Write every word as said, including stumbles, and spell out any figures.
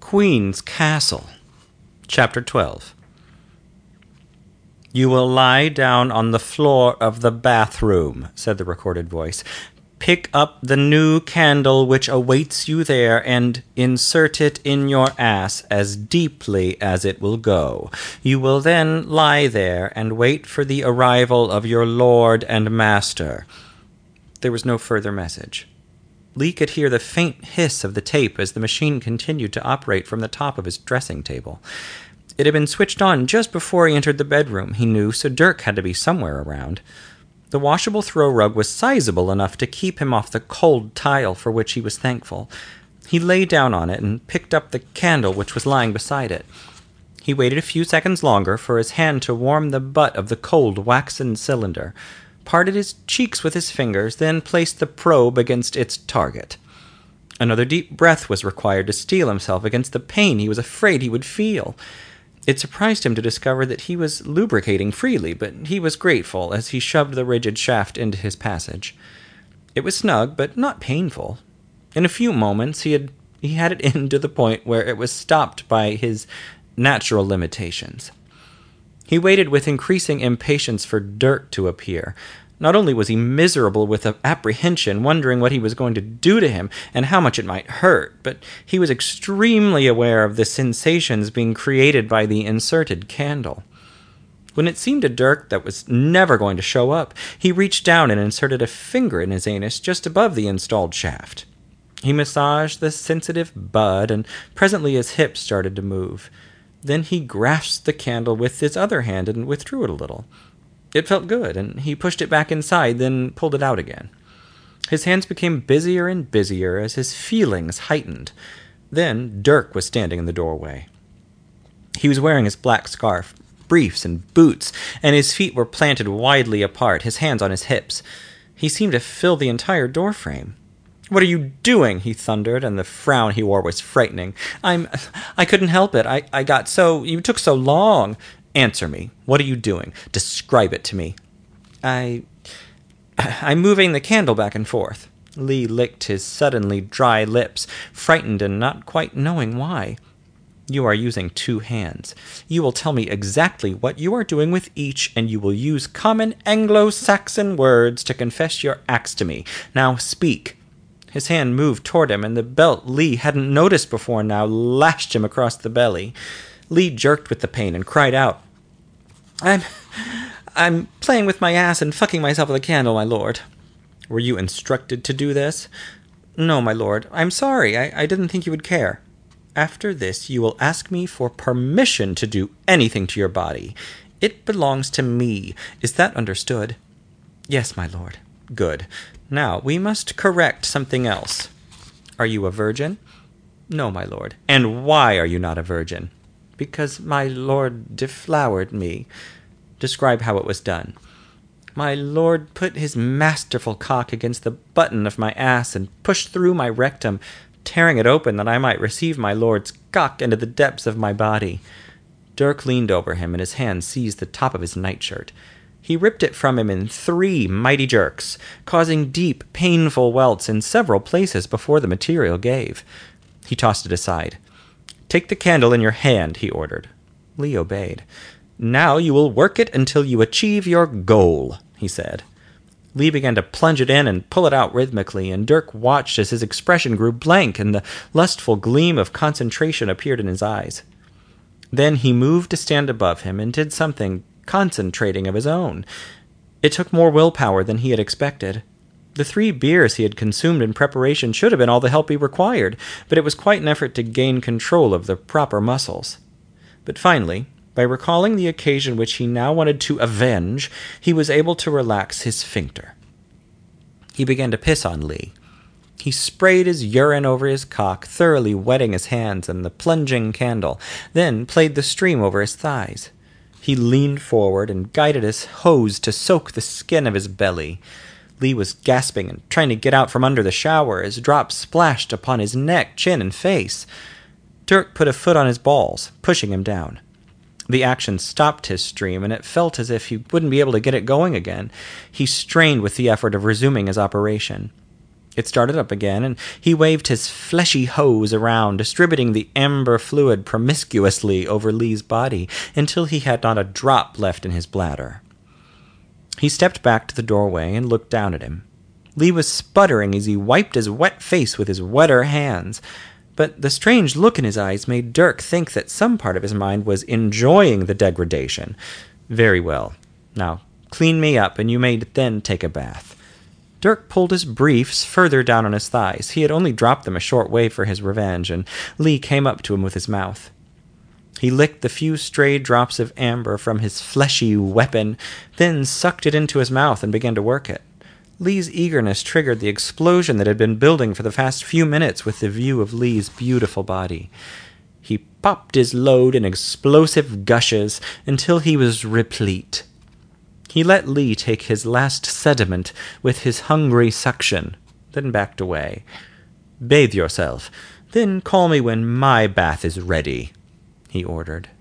Queen's Castle. Chapter twelve. "You will lie down on the floor of the bathroom," said the recorded voice. "Pick up the new candle which awaits you there and insert it in your ass as deeply as it will go. You will then lie there and wait for the arrival of your lord and master." There was no further message. Lee could hear the faint hiss of the tape as the machine continued to operate from the top of his dressing table. It had been switched on just before he entered the bedroom, he knew, so Dirk had to be somewhere around. The washable throw rug was sizable enough to keep him off the cold tile, for which he was thankful. He lay down on it and picked up the candle which was lying beside it. He waited a few seconds longer for his hand to warm the butt of the cold waxen cylinder, parted his cheeks with his fingers, then placed the probe against its target. Another deep breath was required to steel himself against the pain he was afraid he would feel. It surprised him to discover that he was lubricating freely, but he was grateful as he shoved the rigid shaft into his passage. It was snug, but not painful. In a few moments he had he had it in to the point where it was stopped by his natural limitations. He waited with increasing impatience for Dirk to appear. Not only was he miserable with apprehension, wondering what he was going to do to him and how much it might hurt, but he was extremely aware of the sensations being created by the inserted candle. When it seemed to Dirk that was never going to show up, he reached down and inserted a finger in his anus just above the installed shaft. He massaged the sensitive bud, and presently his hips started to move. Then he grasped the candle with his other hand and withdrew it a little. It felt good, and he pushed it back inside, then pulled it out again. His hands became busier and busier as his feelings heightened. Then Dirk was standing in the doorway. He was wearing his black scarf, briefs, and boots, and his feet were planted widely apart, his hands on his hips. He seemed to fill the entire doorframe. "What are you doing?" he thundered, and the frown he wore was frightening. I'm... I couldn't help it. I, I got so... You took so long. "Answer me. What are you doing? Describe it to me." I... I'm moving the candle back and forth." Lee licked his suddenly dry lips, frightened and not quite knowing why. "You are using two hands. You will tell me exactly what you are doing with each, and you will use common Anglo-Saxon words to confess your acts to me. Now speak." His hand moved toward him, and the belt Lee hadn't noticed before now lashed him across the belly. Lee jerked with the pain and cried out, I'm... I'm playing with my ass and fucking myself with a candle, my lord." "Were you instructed to do this?" "No, my lord. I'm sorry. I, I didn't think you would care." "After this, you will ask me for permission to do anything to your body. It belongs to me. Is that understood?" "Yes, my lord." "Good. Now, we must correct something else. Are you a virgin?" "No, my lord." "And why are you not a virgin?" "Because my lord deflowered me." "Describe how it was done." "My lord put his masterful cock against the button of my ass and pushed through my rectum, tearing it open that I might receive my lord's cock into the depths of my body." Dirk leaned over him, and his hand seized the top of his nightshirt. He ripped it from him in three mighty jerks, causing deep, painful welts in several places before the material gave. He tossed it aside. "Take the candle in your hand," he ordered. Lee obeyed. "Now you will work it until you achieve your goal," he said. Lee began to plunge it in and pull it out rhythmically, and Dirk watched as his expression grew blank and the lustful gleam of concentration appeared in his eyes. Then he moved to stand above him and did something concentrating of his own. It took more willpower than he had expected. The three beers he had consumed in preparation should have been all the help he required, but it was quite an effort to gain control of the proper muscles. But finally, by recalling the occasion which he now wanted to avenge, he was able to relax his sphincter. He began to piss on Lee. He sprayed his urine over his cock, thoroughly wetting his hands and the plunging candle, then played the stream over his thighs. He leaned forward and guided his hose to soak the skin of his belly. Lee was gasping and trying to get out from under the shower as drops splashed upon his neck, chin, and face. Dirk put a foot on his balls, pushing him down. The action stopped his stream, and it felt as if he wouldn't be able to get it going again. He strained with the effort of resuming his operation. It started up again, and he waved his fleshy hose around, distributing the amber fluid promiscuously over Lee's body until he had not a drop left in his bladder. He stepped back to the doorway and looked down at him. Lee was sputtering as he wiped his wet face with his wetter hands, but the strange look in his eyes made Dirk think that some part of his mind was enjoying the degradation. Very well. Now, clean me up, and you may then take a bath. Dirk pulled his briefs further down on his thighs. He had only dropped them a short way for his revenge, and Lee came up to him with his mouth. He licked the few stray drops of amber from his fleshy weapon, then sucked it into his mouth and began to work it. Lee's eagerness triggered the explosion that had been building for the past few minutes with the view of Lee's beautiful body. He popped his load in explosive gushes until he was replete. He let Lee take his last sediment with his hungry suction, then backed away. "Bathe yourself, then call me when my bath is ready," he ordered.